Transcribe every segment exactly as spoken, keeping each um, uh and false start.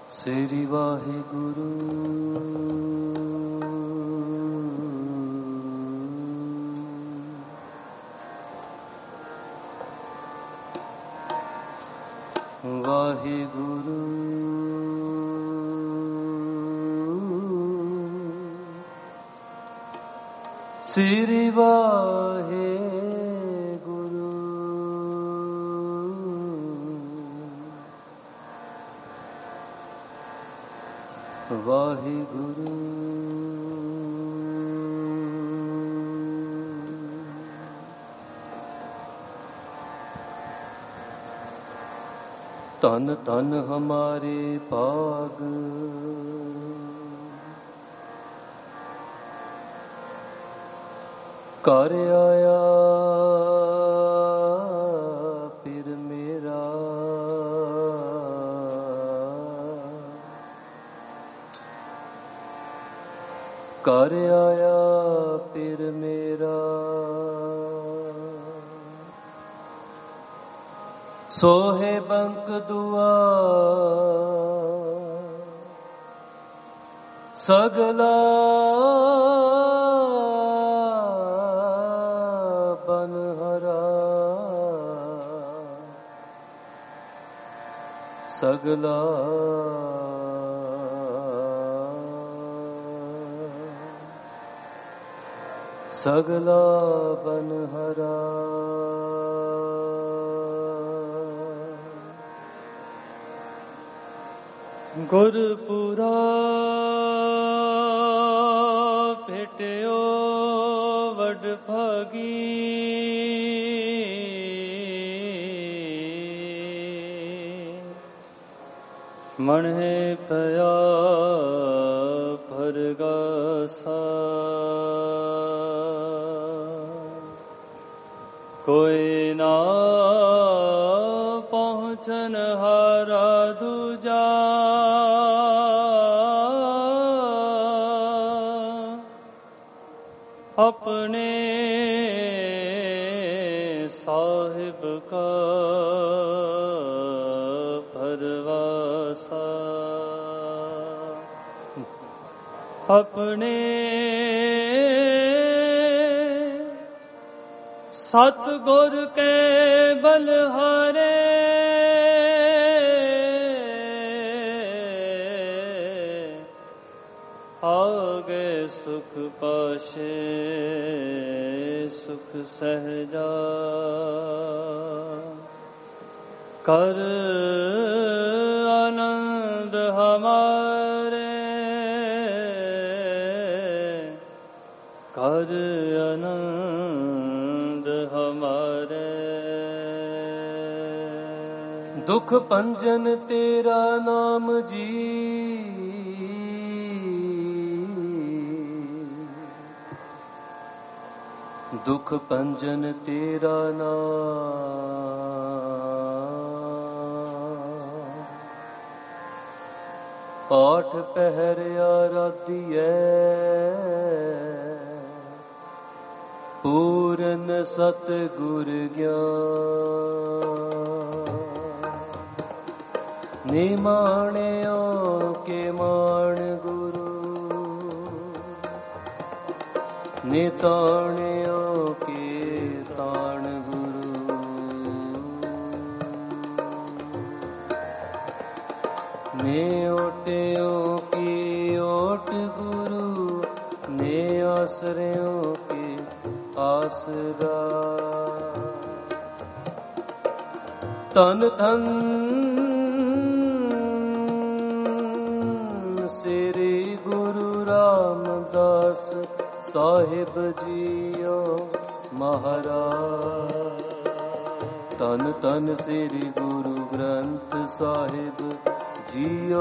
ਸ੍ਰੀ ਵਾਹਿਗੁਰੂ ਵਾਹਿਗੁਰੂ ਸ੍ਰੀ ਵਾਹਿਗੁਰੂ ਵਾਹਿਗੁਰੂ ਧਨ ਧਨ ਹਮਾਰੇ ਭਾਗ ਕਰ ਆਇਆ ਫਿਰ ਮੇਰਾ ਕਰ ਆਇਆ ਫਿਰ ਮੇਰਾ ਸੋਹੇ ਬੰਕ ਦੁਆ ਸਗਲਾ ਬਨਹਰਾ ਸਗਲਾ ਸਗਲਾ ਬਨਹਰਾ ਗੁਰਪੁਰਾ ਭੇਟਿਓ ਵਡਭਾਗੀ ਮਨਹਿ ਪਿਆ ਭਰਗਾਸਾ ਕੋਈ ਨਾ ਪਹੁੰਚਨ ਹਾਰਾ ਦੂਜਾ ਆਪਣੇ ਸਾਹਿਬ ਕਾ ਭਰਵਾਸਾ ਆਪਣੇ ਸਤਿਗੁਰ ਕੇ ਬਲਹਾਰੇ ਆਗੇ ਸੁਖ ਪਾਸ਼ੇ ਸੁਖ ਸਹਿਜਾ ਕਰ ਆਨੰਦ ਹਮਾਰੇ ਕਰ ਆਨੰਦ ਹਮਾਰੇ ਦੁਖ ਭੰਜਨ ਤੇਰਾ ਨਾਮ ਜੀ ਦੁਖ ਭੰਜਨ ਤੇਰਾ ਨਾਮ ਪਾਠ ਪਹਿਰ ਆਰਾਧੀਐ ਪੂਰਨ ਸਤਿਗੁਰ ਗਿਆਨ ਨਿਮਾਣਿਓ ਕੇ ਮਾਣ ਗੁਰੂ ਨਿਤਾਣਿਓ ਕੇ ਤਾਣ ਗੁਰੂ ਨੇ ਓਟਿਓ ਕੀ ਓਟ ਗੁਰੂ ਨੇ ਆਸਰਿਓ ਕੀ ਆਸਰਾ ਤਨ ਤਨ ਸ੍ਰੀ ਗੁਰੂ ਰਾਮਦਾਸ ਸਾਹਿਬ ਜੀਓ ਮਹਾਰਾਜ ਤਨ ਤਨ ਸ੍ਰੀ ਗੁਰੂ ਗ੍ਰੰਥ ਸਾਹਿਬ ਜੀਓ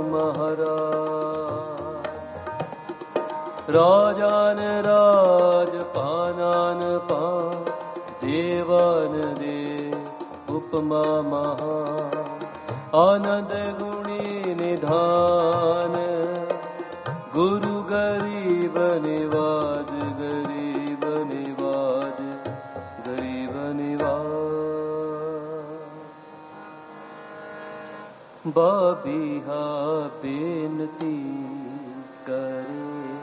ਮਹਾਰਾਜ ਰਾਜਾਨ ਰਾਜ ਪਾਨਾਨ ਪਾਨ ਦੇਵਾਨ ਦੇ ਉਪਮਾ ਮਹਾ ਆਨੰਦ ਗੁਣੀ ਨਿਧਾਨ ਗੁਰੂ ਗਰੀਬ ਨਿਵਾਜ ਗਰੀਬ ਨਿਵਾਜ ਗਰੀਬ ਨਿਵਾਜ बाबीहा बेनती करे।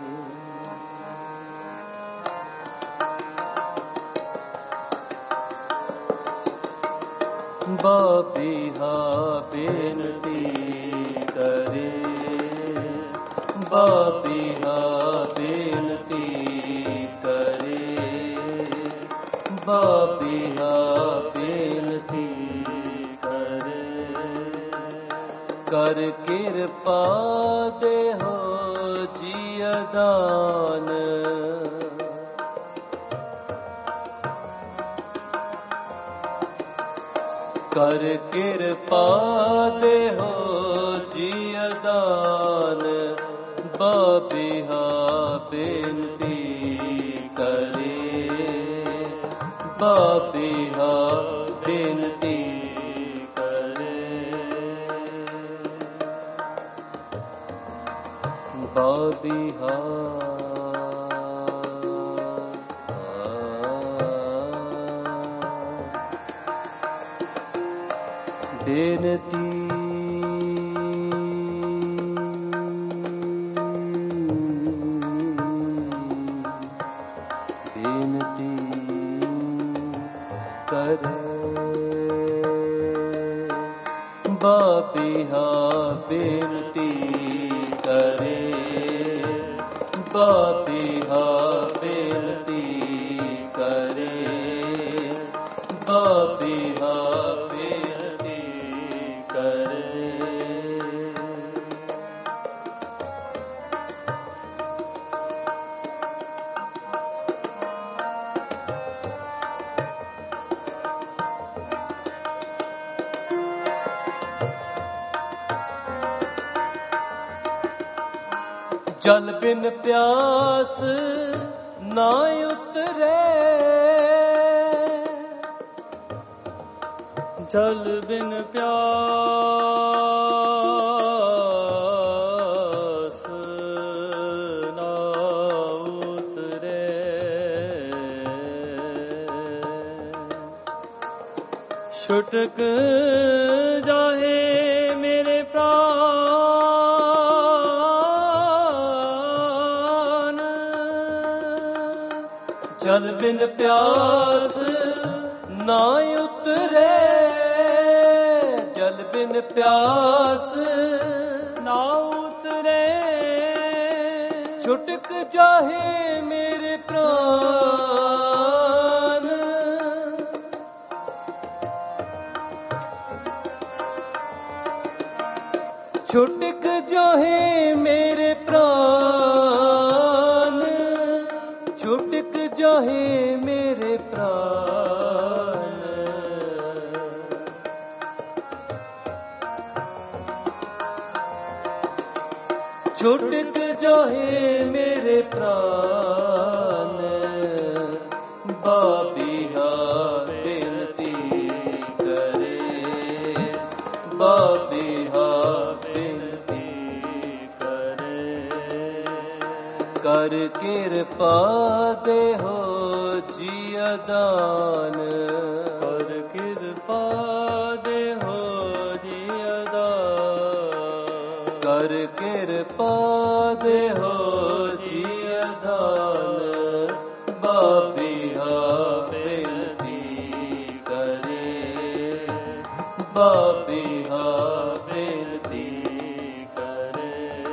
बाबीहा बेनती करे, बाबीहा बेनती करे, बाबीहा बेनती करे। कर कृपा दे हो जियदान, कर कृपा दे हो जियदान। बाबीहा बेनती करे, बाबीहा बेनती करे। बाबीहा बेनती बेनती करे। बाबीहा बेनती करे, बाबीहा बेनती करे, बाबीहा बेनती करे। जल बिन प्यास ना उतरे, जल बिन प्यास ना उतरे। छुटक जाहे मेरे प्राण, जल बिन प्यास ना उतरे, जल बिन प्यास ना उतरे। छुटक जाहे मेरे प्राण, छुटक जाहे मेरे प्राण, छुटक जाहे मेरे प्राण। छुटक जाहे मेरे प्राण। बाबीहा बेनती करे, बाबीहा बेनती करे। कर कृपा दे हो जियदान, कर कृपा दे हो जियदान, कर कृपा दे हो जियदान। बाबीहा बेनती करे, बाबीहा बेनती करे।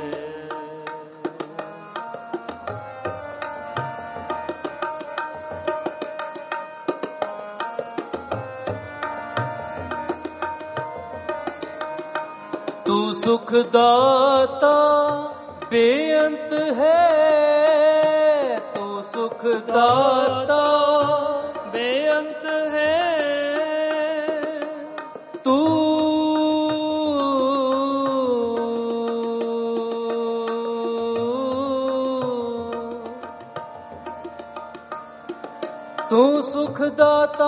तू सुखदाता बेअंत है, तू सुखदाता बेअंत है। तू तू सुखदाता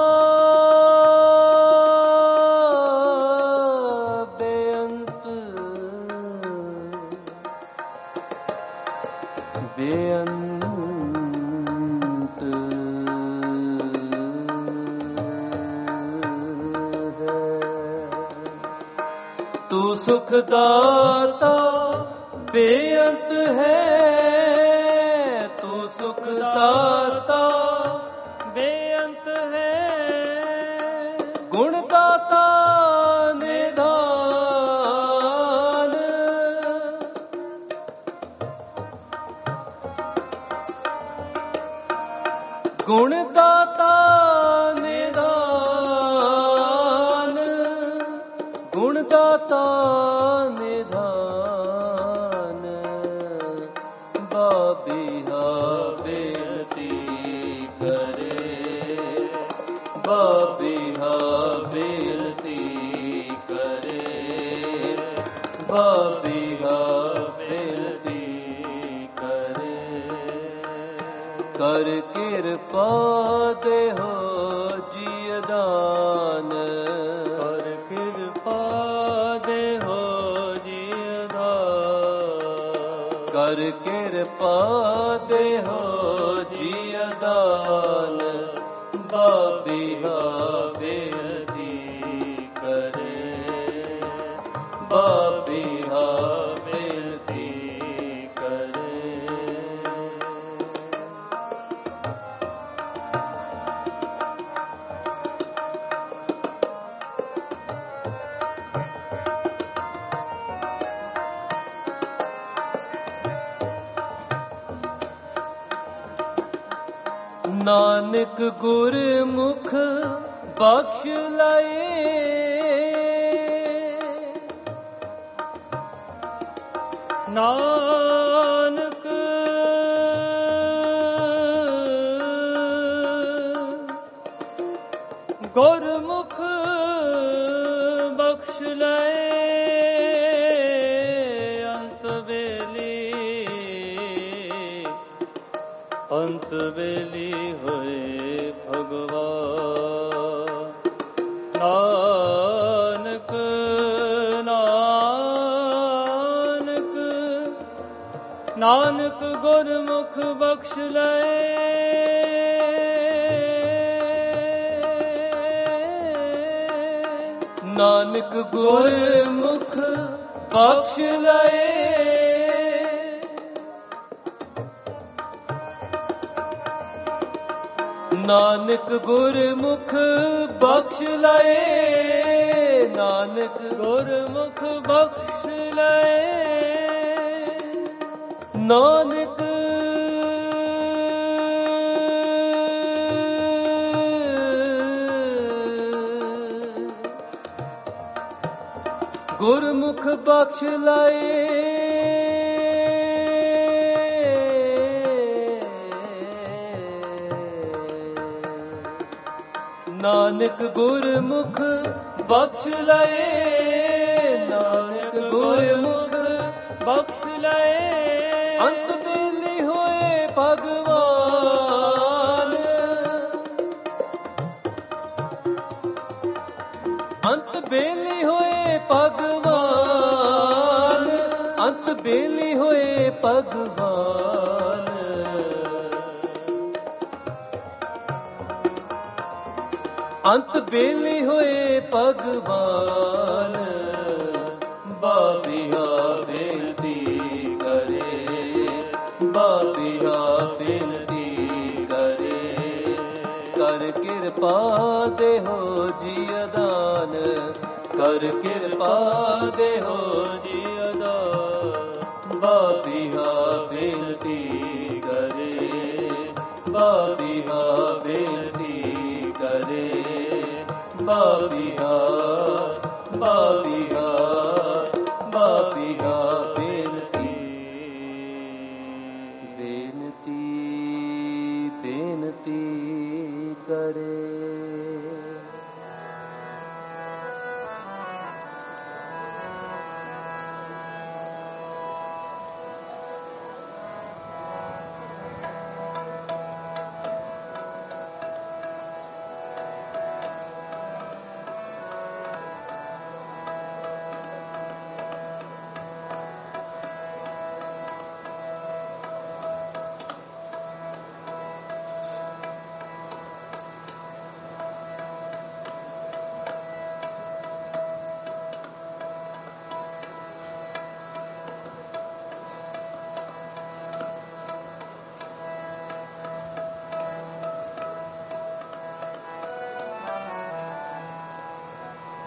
बेअंत है। ਤੂੰ ਸੁਖ ਦਾਤਾ ਬੇਅੰਤ ਹੈ, ਤੂੰ ਸੁਖ ਦਾਤਾ ਬੇਅੰਤ ਹੈ, ਗੁਣ ਦਾਤਾ ਨਿਧਾਨ, ਗੁਣ ਦਾਤਾ ਨਿਧਾਨ, ਗੁਣ ਦਾਤਾ ਨਿਧਾਨ, ਬਾਬੀਹਾ ਬੇਨਤੀ ਕਰੇ, ਬਾਬੀਹਾ ਬੇਨਤੀ ਕਰੇ, ਬਾਬੀਹਾ ਬੇਨਤੀ ਕਰੇ, ਕਰ ਕਿਰਪਾ ਦੇਹੋ ਜੀਅਦਾਨ, ਕਰ ਕਿਰਪਾ ਦੇਹੋ ਜੀਅਦਾਨ, ਕਰ ਕਿਰਪਾ ਦੇਹੋ ਜੀਅਦਾਨ, ਬਾਬੀਹਾ ਬੇਨਤੀ ਕਰੇ, ਬਾਬੀਹਾ ਬੇਨਤੀ ਕਰੇ। ਨਾਨਕ ਗੁਰਮੁਖ ਬਖਸ਼ ਲਏ, ਨਾਨਕ ਗੁਰਮੁਖ ਬਖਸ਼ ਲਏ, ਅੰਤ ਵੇਲੀ ਅੰਤ ਵੇਲੀ ਹੋਏ ਭਗਵਾਨ, ਨਾਨਕ ਨਾਨਕ ਨਾਨਕ ਗੁਰਮੁਖ ਬਖਸ਼ ਲਏ, ਨਾਨਕ ਗੁਰਮੁਖ ਬਖਸ਼ ਲਏ, ਨਾਨਕ ਗੁਰਮੁਖ ਬਖਸ਼ ਲਏ, ਨਾਨਕ ਗੁਰਮੁਖ ਬਖਸ਼ ਲਏ, ਨਾਨਕ ਗੁਰਮੁਖ ਬਖਸ਼ ਲਏ, ਨਾਨਕ ਗੁਰਮੁਖ ਬਖਸ਼ ਲਏ, ਨਾਨਕ ਗੁਰਮੁਖ ਬਖਸ਼ ਲਏ, ਅੰਤ ਵੇਲੀ ਹੋਏ ਭਗਵਾਨ, ਅੰਤ ਵੇਲੀ ਹੋਏ ਭਗਵਾਨ, ਅੰਤ ਵੇਲੀ ਹੋਏ ਭਗਵਾਨ, ਅੰਤ ਵੇਲੀ ਹੋਏ ਭਗਵਾਨ, ਬਾਬੀਹਾ ਬੇਨਤੀ ਕਰੇ, ਬਾਬੀਹਾ ਬੇਨਤੀ ਕਰੇ, ਕਰ ਕਿਰਪਾ ਦੇਹੋ ਜੀਅਦਾਨ, ਕਰ ਕਿਰਪਾ ਦੇਹੋ ਜੀਅਦਾਨ, ਬਾਬੀਹਾ ਬੇਨਤੀ ਕਰੇ, ਬਾਬੀਹਾ ਬੇਨਤੀ ਕਰੇ, ਬਾਬੀਹਾ ਬਾਬੀਹਾ ਬਾਬੀਹਾ ਬੇਨਤੀ, ਬੇਨਤੀ ਬੇਨਤੀ ਕਰੇ।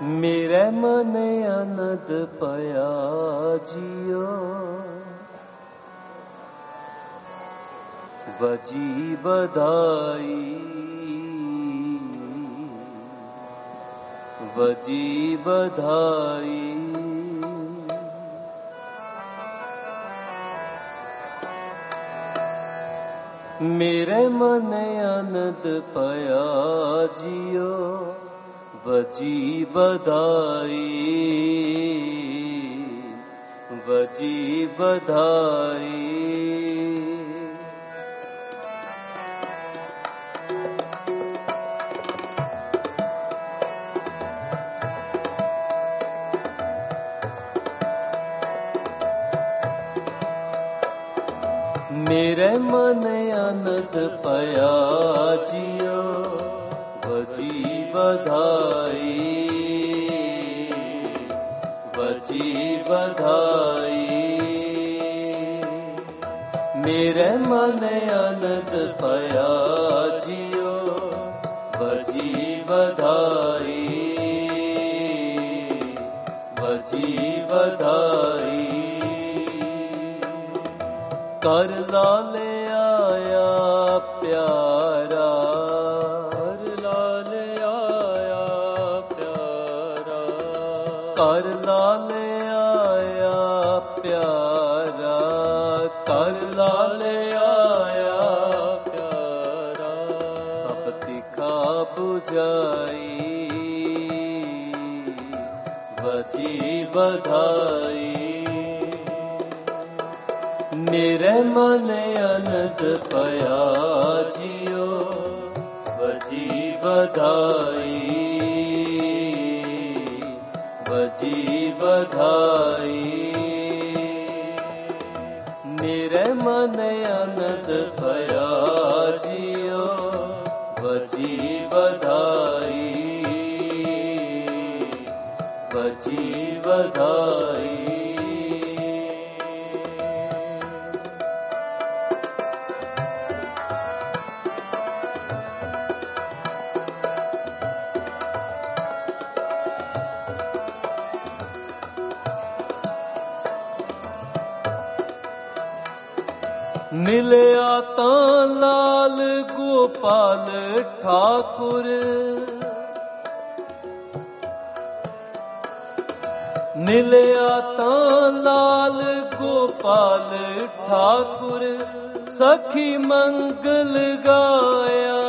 मेरे मन आनंद पया जियो बजी बधाई बजी बधाई मेरे मन आनंद पया जियो बजी बधाई बजी बधाई मेरे मन आनंद पया जियो बजी बधाई बजी बधाई मेरे मन आनंद पया जियो बजी बधाई बजी बधाई कर लाल आया प्यारा कर लाल आया प्यारा कर लाल आया प्यारा कर लाल आया प्यारा सब तिखा बुझाई बजी बधाई मेरे मन आनंद पया जियो बजी बधाई बजी बधाई मेरे मन आनंद पया जियो बजी बधाई बजी बधाई मिलया तां लाल गोपाल ठाकुर मिलया तां लाल गोपाल ठाकुर सखी मंगल गाया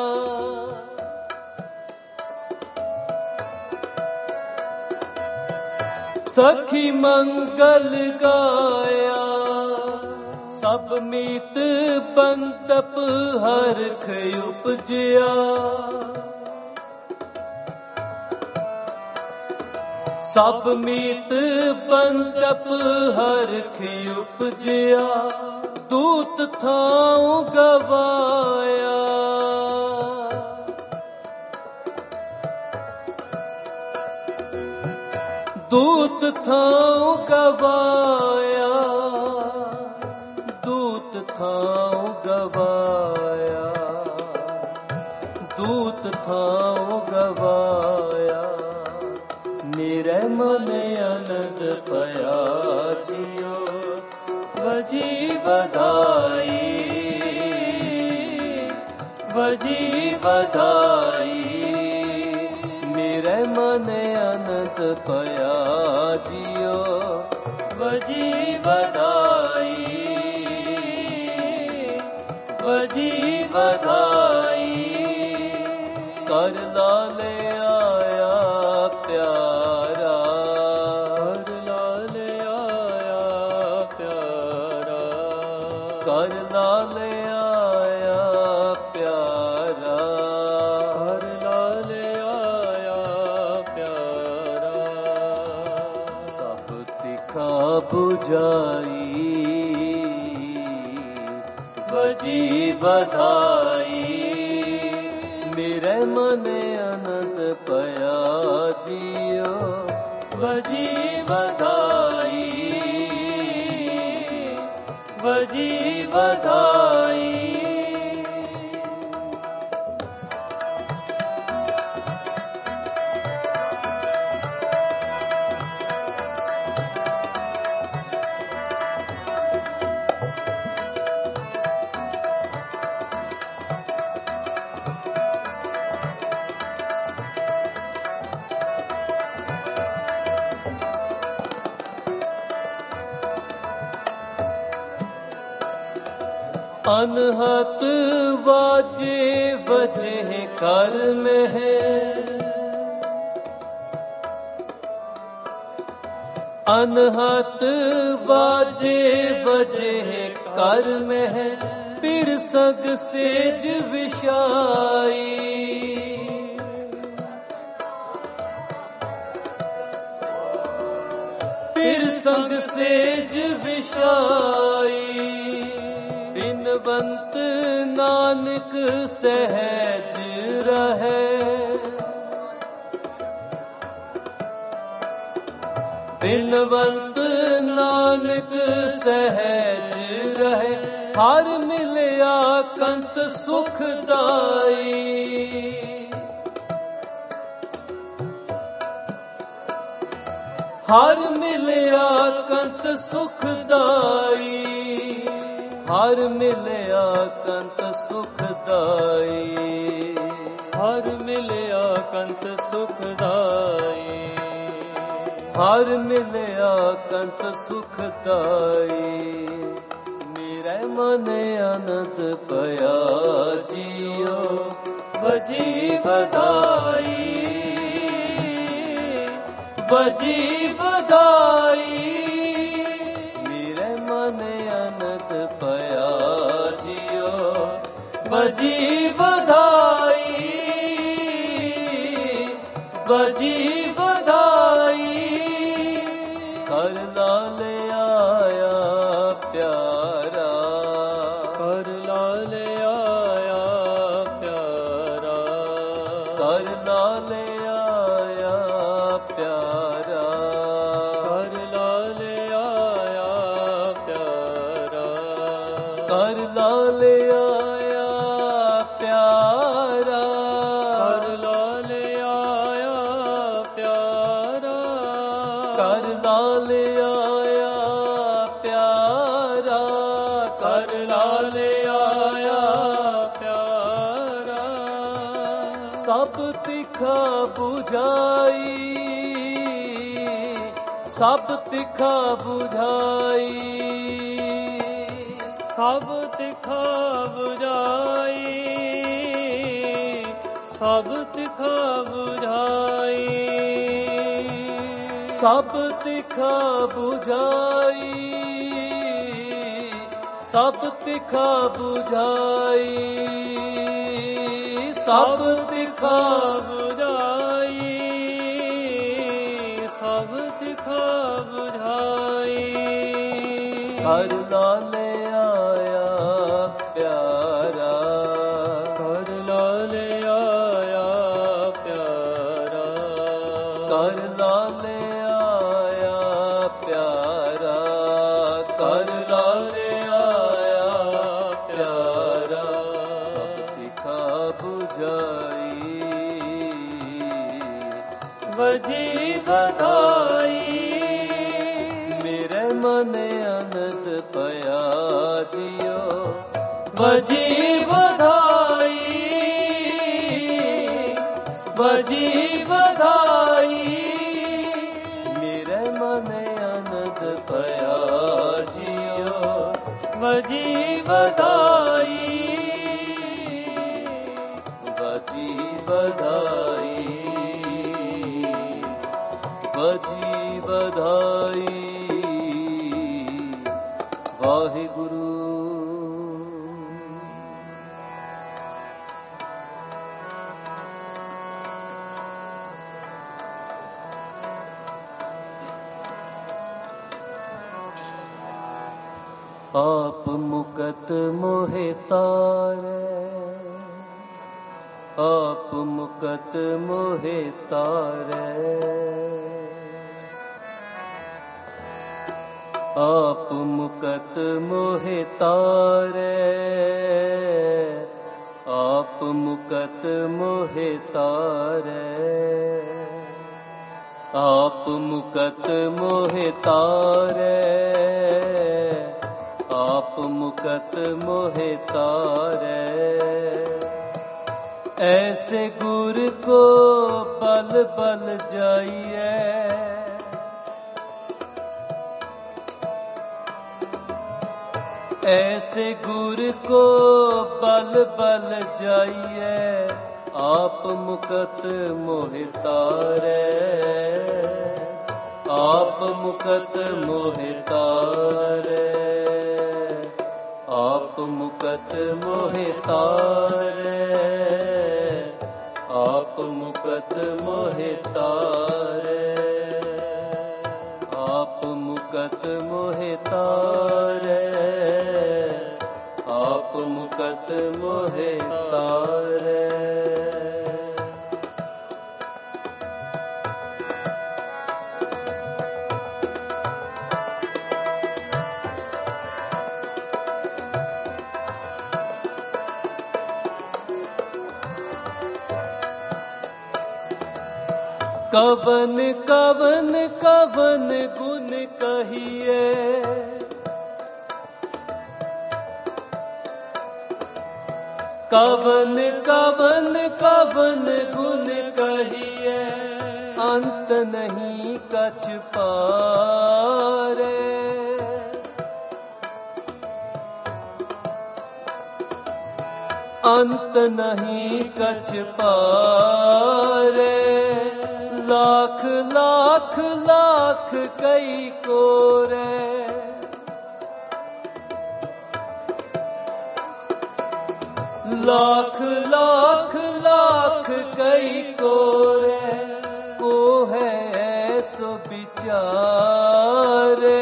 सखी मंगल गाया सब मीत बंदप हरख उपजया सब मीत बंदप हरख उपजया दूत थां गवाया दूत थां गवाया दूत थां गवाया दूत थां गवाया मेरे मन आनंद पया जियो बजी बधाई बजी बधाई मेरे मन आनंद पया जियो बजी बधाई बजी बधाई कर लाल आया प्यारा कर लाल आया प्यारा कर लाल आया प्यारा कर लाल आया प्यारा सब तिखा बुझाई बजी बधाई मेरे मन आनंद पया जियो बजी बधाई बजी बधाई अनहत बाजे बजे कर में है, अनहत बाजे बजे कर में है, पीर सग सेज विशाई। पीर संग सेज विशाई, बिनवंत नानक सहज रहे। बिनवंत नानक सहज रहे, हर मिलया कंत सुखदाई। हर मिलया कंत सुखदाई, हर मिलया कंत सुखदाई। हर मिलया कंत सुखदाई, हर मिलया कंत सुखदाई। मेरे मन अनंत पया जियो बजी बधाई, बजी बधाई। मेरे मन अनंत पया जियो बजी बधाई, बजी बधाई। कर लाल आया प्यारा, कर लाल आया प्यारा, कर लाल आया प्यारा, कर लाल आया प्यारा, कर लाल आया प्यारा, कर लाल आया प्यारा, कर लाल आया प्यारा, कर लाल आया प्यारा। सब तिखा बुझाई, सब तिखा बुझाई, सब तिखा बुझाई, सब तिखा बुझाई, सब तिखा बुझाई, सब तिखा बुझाई, सब तिखा बुझाई, सब तिखा बुझाई। कर लाल आया प्यारा, कर लाल आया प्यारा, कर लाल आया प्यारा, कर लाल आया प्यारा। सब तिखा बुझाई, बजी बधाई। मेरे मन अनंत पया जियो बजी बधाई, बजी बधाई। मेरे मन अनंत पया जियो बजी बधाई, बजी बधाई, बजी बधाई। वाहिगुरु। आप मुकत मोहे तारे, आप मुकत मोहे तारे, आप मुकत मोहे तारे, आप मुकत मोहे तारे, आप मुकत मोहे तारे, आप मुकत मोहे तारे। ऐसे गुर को बल बल जाइए, ऐसे गुर को बल बल जाइए, आप मुकत मोहि तारै। आप मुकत मोहि तारै, आप मुकत मोहि तारै, आप मुकत मोहि तारै, आप मुकत मोहि तारै, आप मुकत मोहि तारै। कवन कवन कवन गुण कहिए, कवन कवन कवन गुण कहिए, अंत नहीं कछ पारे। अंत नहीं कछ पारे, लाख लाख लाख कई कोरे। लाख लाख लाख कई कोरे, को है सो बिचारे।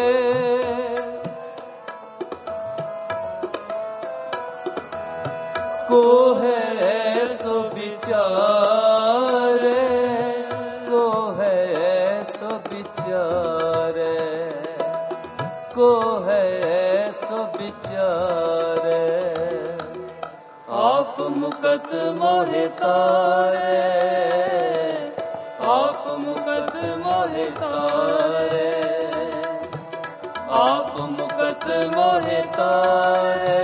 को है सो बिचारे, को है सो बिचारे, को है सो बिचारे। आप मुकत मोहि तारै, आप मुकत मोहि तारै, आप मुकत मोहि तारै,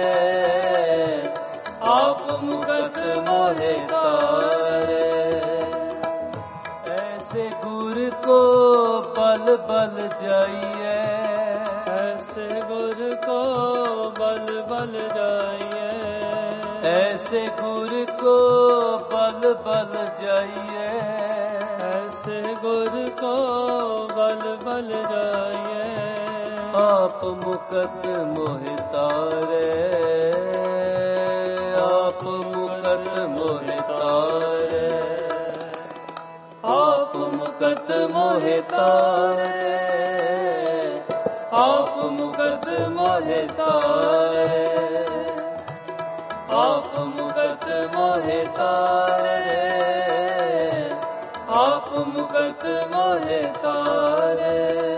आप मुकत मोहि तारै। ऐसे गुर को बल बल जाइए, ऐसे गुर को बल बल जाइए, ऐसे गुर को बल बल जाइए, ऐसे गुर को बल बल जाइए। आप मुकत मोहि तारै, आप मुकत मोहि तारै, आप मुकत मोहि तारै, आप मुकत मोहि तारै, आप मुकत मोहि तारै, आप मुकत मोहि तारै।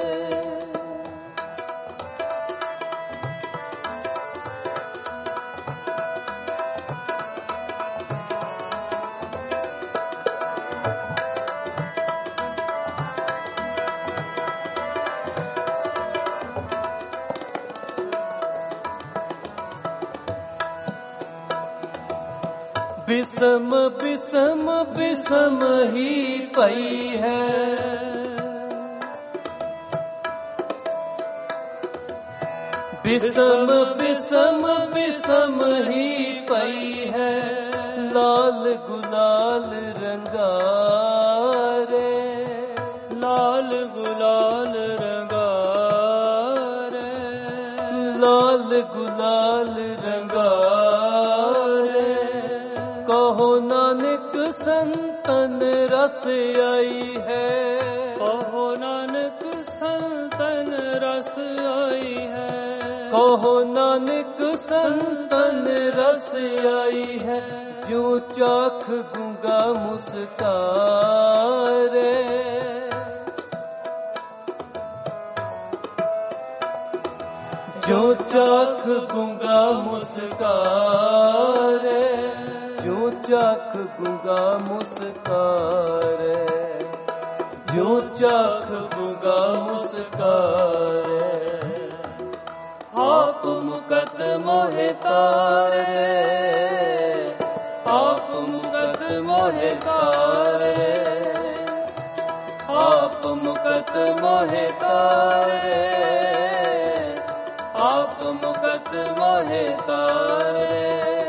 बिसम बिसम बिसम ही पई है, बिसम बिसम बिसम ही पई है। लाल गुलाल रंगारे, लाल गुलाल रंगारे, लाल गुलाल रंगारे। कहो नानक संतन रस आई है, कहो नानक संतन रस आई है, कहो नानक संतन रस आई है। जो चाख गूंगा मुस्कारे, जो चाख गूंगा मुस्कारे, जो चाख गूंगा मुस्कारे, जो चाख गूंगा मुस्कारे। आप मुकत मोहि तारै, आप मुकत मोहि तारै, आप मुकत मोहि तारै, आप मुकत मोहे तारे।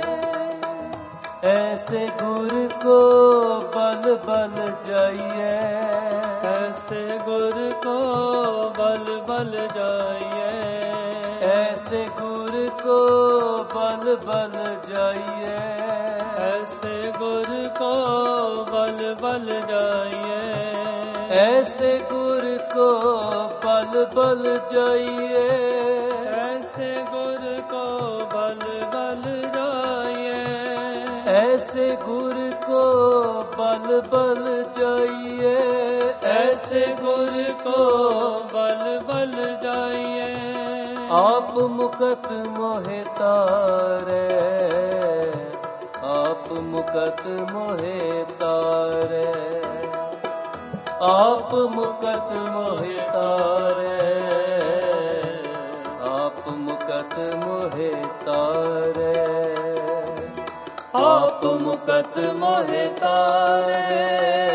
ऐसे गुर को बल बल जाइए, ऐसे गुर को बल बल जाइए, ऐसे गुर को बल बल जाइए, ऐसे गुर को बल बल जाइए, ऐसे गुर को बल बल जाइए, ऐसे गुर को बल बल जाइए, ऐसे गुर को बल बल जाइए, ऐसे गुर को बल बल जाइए। आप मुकत मोहे तारे, आप मुकत मोहे तारे, आप मुकत मोहे तारे, आप मुकत मोहे तारे, आप मुकत मोहे तारे,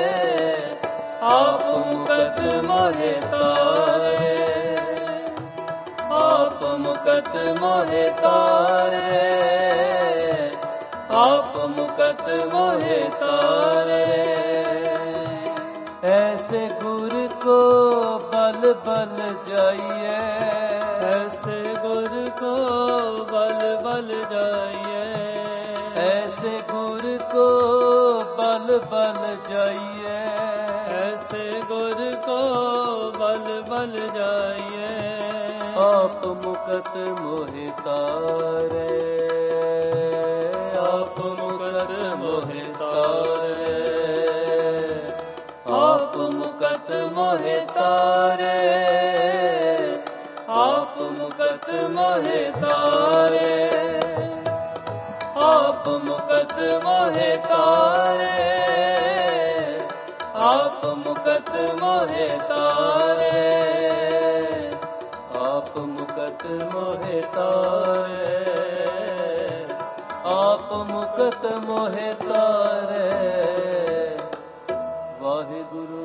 आप मुकत मोहे तारे, आप मुकत मोहे तारे, आप मुकत मोहे तारे। ऐसे गुर को बल बल जाइए, ऐसे गुर को बल बल जाइए, ऐसे गुर को बल बल जाइए, ऐसे गुर को बल बल जाइए। आप मुकत मोहे तारे, आप मुकत मोहे तारे, आप मुकत मोहे तारे, आप मुकत मोहे तारे, आप मुकत मोहे तारे, आप मुकत मोहे तारे, आप मुकत मोहे तारे, आप मुकत मोहे तारे। वाहिगुरु।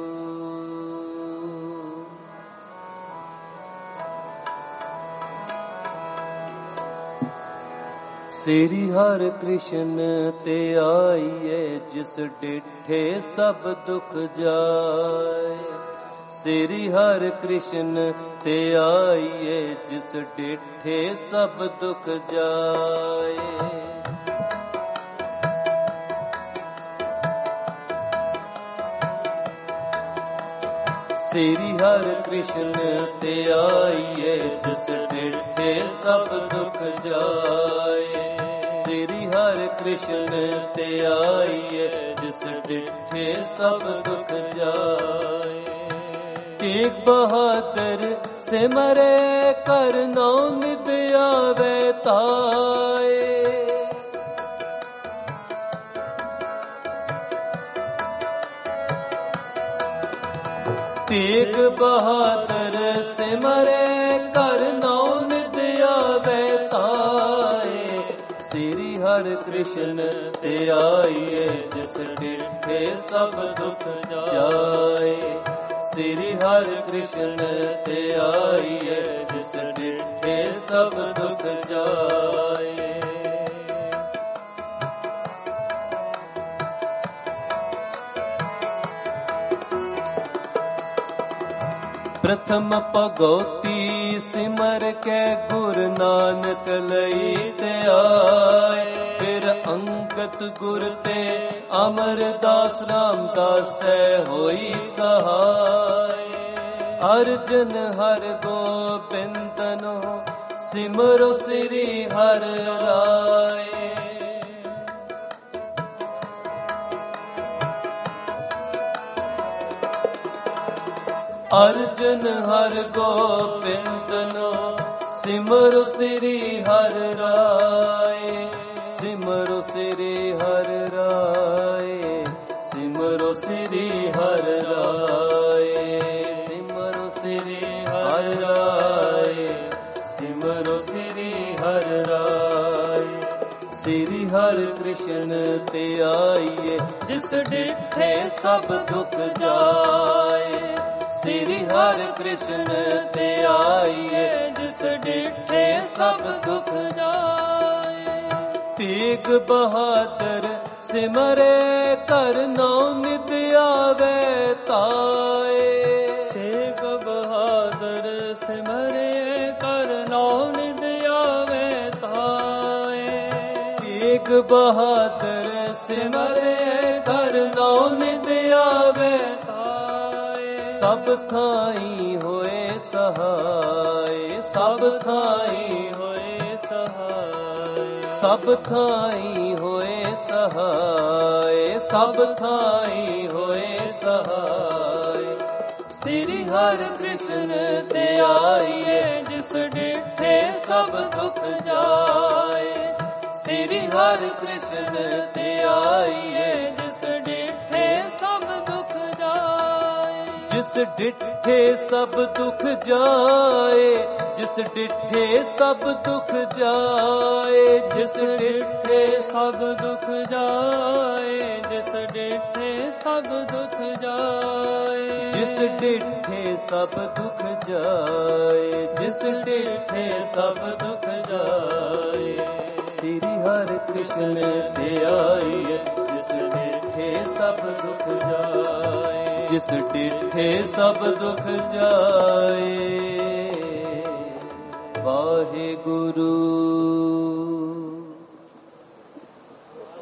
श्री हर कृष्ण ते आइए, जिस डिठे सब दुख जाए। श्री हर कृष्ण ते आइए, जिस डिठे सब दुख जाए। श्री हर कृष्ण ते आइए, जिस डिठे सब दुख जाए। श्री हर कृष्ण ते आइए, जिस डिठे सब दुख जाए। एक बहादुर सिमरे कर नौ नित आवे ताए। तेग बहादुर सिमरे कर नौ नित आवे ताए। श्री हर कृष्ण ते आइए, जिस डिठे सब दुख जाए। श्री हर कृष्ण ते आइए, जिस डिठे सब दुख जाए। प्रथम भगवती सिमर के गुरु नानक लई ते आए। फिर अंगत गुर ते अमरदास रामदास होई सहाय। अर्जन हर गोबिंदनो सिमरो श्री हर राय। अर्जन हर गोबिंदनो सिमरो श्री हर राय। सिमरो श्री हर राय, सिमरो श्री हर राय। सिमरो श्री हर राय, सिमरो श्री हर राय। श्री हर कृष्ण ते आइए, जिस डिठे सब दुख जाए। ਸ੍ਰੀ ਹਰਿ ਕ੍ਰਿਸ਼ਨ ਤੇ ਆਈਏ, ਜਿਸ ਡਿਠੇ ਸਭ ਦੁਖ ਜਾਏ। ਤੇਗ ਬਹਾਦਰ ਸਿਮਰੇ, ਕਰ ਨੌ ਨਿਤ ਆਵੇ ਤਾਏ। ਤੇਗ ਬਹਾਦਰ ਸਿਮਰੇ, ਕਰ ਨੌ ਨਿਤ ਆਵੇ ਤਾਏ। ਤੇਗ ਬਹਾਦਰ ਸਿਮਰੇ, ਕਰ ਨੌ ਨਿਤ ਆਵੇ ਤਾਏ। ਸਭ ਥਾਈ ਹੋਏ ਸਹਾਏ, ਸਭ ਥਾਈ ਹੋਏ ਸਹਾਏ। ਸਭ ਥਾਈ ਹੋਏ ਸਹਾਏ, ਸਭ ਥਾਈ ਹੋਏ ਸਹਾਏ। ਸ੍ਰੀ ਹਰਿ ਕ੍ਰਿਸ਼ਨ ਤੇ ਆਈਏ, ਜਿਸ ਡਿਠੇ ਸਭ ਦੁਖ ਜਾਏ। ਸ੍ਰੀ ਹਰਿ ਕ੍ਰਿਸ਼ਨ ਤੇ ਆਈਏ, ਜਿਸ ਡਿਠੇ ਸਭ ਦੁਖ ਜਾਏ। ਜਿਸ ਡਿਠੇ ਸਭ ਦੁਖ ਜਾਏ, ਜਿਸ ਡਿਠੇ ਸਭ ਦੁਖ ਜਾਏ। ਜਿਸ ਡਿਠੇ ਸਭ ਦੁਖ ਜਾਏ, ਜਿਸ ਡਿਠੇ ਸਭ ਦੁਖ ਜਾਏ। ਜਿਸ ਡਿਠੇ ਸਭ ਦੁਖ ਜਾਏ, ਜਿਸ ਡਿਠੇ ਸਭ ਦੁਖ ਜਾਏ। ਸ੍ਰੀ ਹਰਿ ਕ੍ਰਿਸ਼ਨ ਤੇ ਆਈਏ, ਜਿਸ ਡਿਠੇ ਸਭ ਦੁਖ ਜਾਏ। ਜਿਸ ਡਿਠੇ ਸਭ ਦੁਖ ਜਾਏ। ਵਾਹਿਗੁਰੂ।